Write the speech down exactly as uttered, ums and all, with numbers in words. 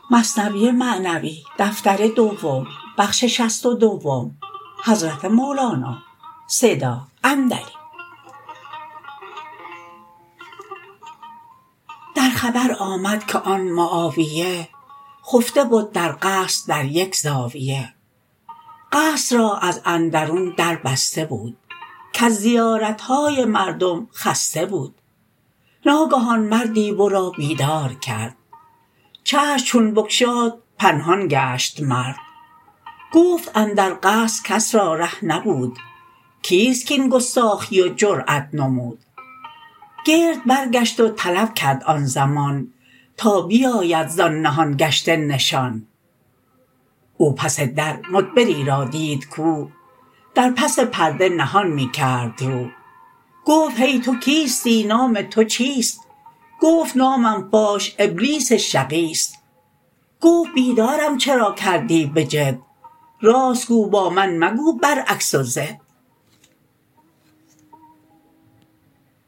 مثنوی معنوی دفتر دوم بخش شصت و دوم حضرت مولانا صدا اندری. در خبر آمد که آن معاویه خفته بد در قصر در یک زاویه. قصر را از اندرون در بسته بود، کز زیارتهای مردم خسته بود. ناگهان مردی ورا بیدار کرد، چشم چون بگشاد پنهان گشت مرد. گفت اندر قصر کس را ره نبود، کیست کین گستاخی و جرات نمود. گرد برگشت و طلب کرد آن زمان، تا بیاید زان نهان گشته نشان. او پس در مدبری را دید کو، در پس پرده نهان می کرد رو. گفت هی تو کیستی نام تو چیست؟ گفت نامم فاش ابلیس شقیست. گفت بیدارم چرا کردی به جد؟ راست گو با من مگو بر عکس و ضد.